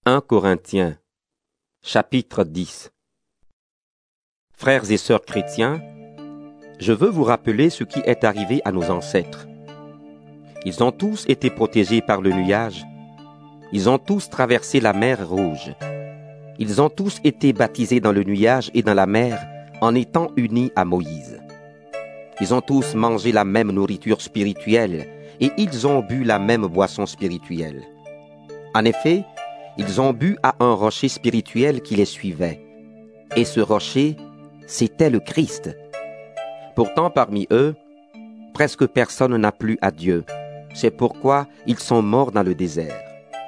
1 Corinthiens, chapitre 10. Frères et sœurs chrétiens, je veux vous rappeler ce qui est arrivé à nos ancêtres. Ils ont tous été protégés par le nuage. Ils ont tous traversé la mer Rouge. Ils ont tous été baptisés dans le nuage et dans la mer en étant unis à Moïse. Ils ont tous mangé la même nourriture spirituelle et ils ont bu la même boisson spirituelle. En effet, ils ont bu à un rocher spirituel qui les suivait. Et ce rocher, c'était le Christ. Pourtant, parmi eux, presque personne n'a plu à Dieu. C'est pourquoi ils sont morts dans le désert.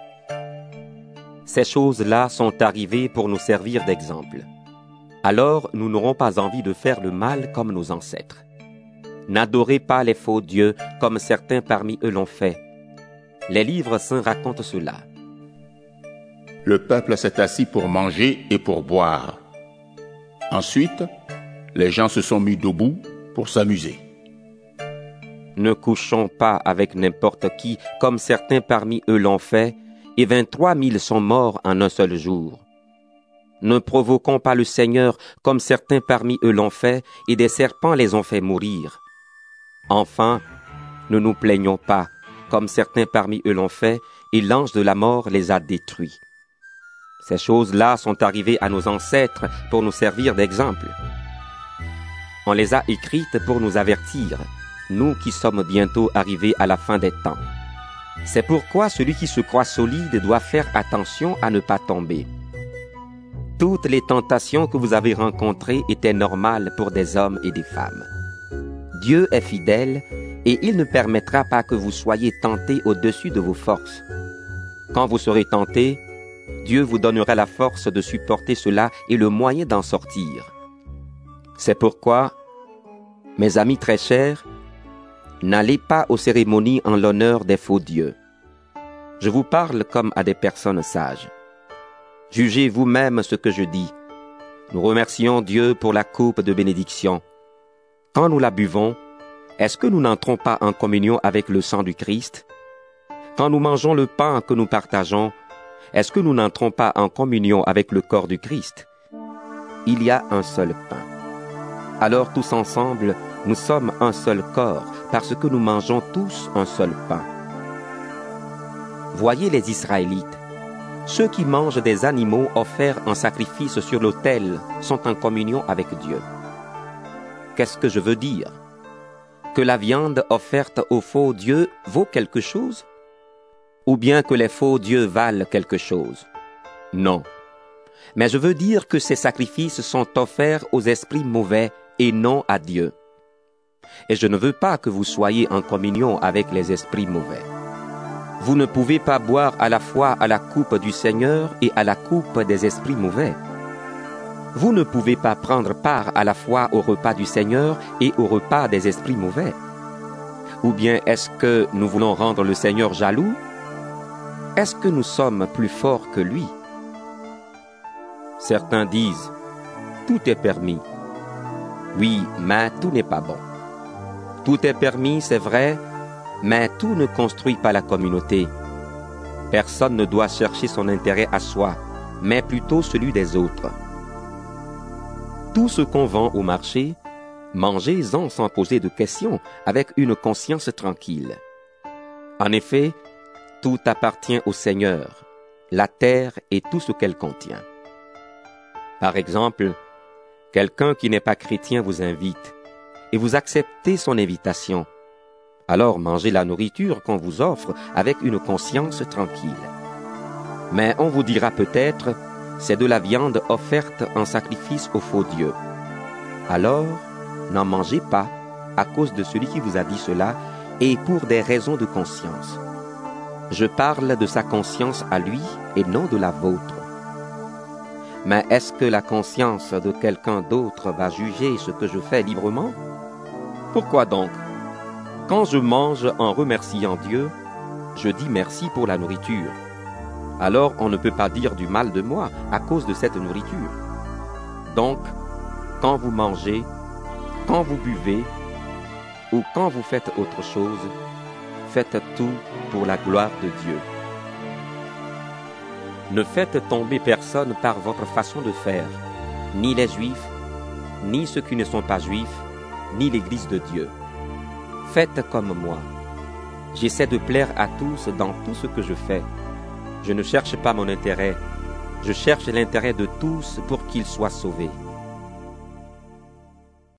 Ces choses-là sont arrivées pour nous servir d'exemple. Alors, nous n'aurons pas envie de faire le mal comme nos ancêtres. N'adorez pas les faux dieux comme certains parmi eux l'ont fait. Les livres saints racontent cela. Le peuple s'est assis pour manger et pour boire. Ensuite, les gens se sont mis debout pour s'amuser. Ne couchons pas avec n'importe qui, comme certains parmi eux l'ont fait, et 23 000 sont morts en un seul jour. Ne provoquons pas le Seigneur, comme certains parmi eux l'ont fait, et des serpents les ont fait mourir. Enfin, ne nous plaignons pas, comme certains parmi eux l'ont fait, et l'ange de la mort les a détruits. Ces choses-là sont arrivées à nos ancêtres pour nous servir d'exemple. On les a écrites pour nous avertir, nous qui sommes bientôt arrivés à la fin des temps. C'est pourquoi celui qui se croit solide doit faire attention à ne pas tomber. Toutes les tentations que vous avez rencontrées étaient normales pour des hommes et des femmes. Dieu est fidèle et il ne permettra pas que vous soyez tentés au-dessus de vos forces. Quand vous serez tentés, Dieu vous donnera la force de supporter cela et le moyen d'en sortir. C'est pourquoi, mes amis très chers, n'allez pas aux cérémonies en l'honneur des faux dieux. Je vous parle comme à des personnes sages. Jugez vous-même ce que je dis. Nous remercions Dieu pour la coupe de bénédiction. Quand nous la buvons, est-ce que nous n'entrons pas en communion avec le sang du Christ? Quand nous mangeons le pain que nous partageons, est-ce que nous n'entrons pas en communion avec le corps du Christ? Il y a un seul pain. Alors tous ensemble, nous sommes un seul corps, parce que nous mangeons tous un seul pain. Voyez les Israélites. Ceux qui mangent des animaux offerts en sacrifice sur l'autel sont en communion avec Dieu. Qu'est-ce que je veux dire? Que la viande offerte aux faux dieux vaut quelque chose? Ou bien que les faux dieux valent quelque chose? Non. Mais je veux dire que ces sacrifices sont offerts aux esprits mauvais et non à Dieu. Et je ne veux pas que vous soyez en communion avec les esprits mauvais. Vous ne pouvez pas boire à la fois à la coupe du Seigneur et à la coupe des esprits mauvais. Vous ne pouvez pas prendre part à la fois au repas du Seigneur et au repas des esprits mauvais. Ou bien est-ce que nous voulons rendre le Seigneur jaloux? Est-ce que nous sommes plus forts que lui? Certains disent, tout est permis. Oui, mais tout n'est pas bon. Tout est permis, c'est vrai, mais tout ne construit pas la communauté. Personne ne doit chercher son intérêt à soi, mais plutôt celui des autres. Tout ce qu'on vend au marché, mangez-en sans poser de questions, avec une conscience tranquille. En effet, tout appartient au Seigneur, la terre et tout ce qu'elle contient. Par exemple, quelqu'un qui n'est pas chrétien vous invite, et vous acceptez son invitation. Alors mangez la nourriture qu'on vous offre avec une conscience tranquille. Mais on vous dira peut-être, c'est de la viande offerte en sacrifice aux faux dieux. Alors, n'en mangez pas à cause de celui qui vous a dit cela et pour des raisons de conscience. Je parle de sa conscience à lui et non de la vôtre. Mais est-ce que la conscience de quelqu'un d'autre va juger ce que je fais librement? Pourquoi donc? Quand je mange en remerciant Dieu, je dis merci pour la nourriture. Alors on ne peut pas dire du mal de moi à cause de cette nourriture. Donc, quand vous mangez, quand vous buvez, ou quand vous faites autre chose, faites tout pour la gloire de Dieu. Ne faites tomber personne par votre façon de faire, ni les Juifs, ni ceux qui ne sont pas Juifs, ni l'Église de Dieu. Faites comme moi. J'essaie de plaire à tous dans tout ce que je fais. Je ne cherche pas mon intérêt, je cherche l'intérêt de tous pour qu'ils soient sauvés.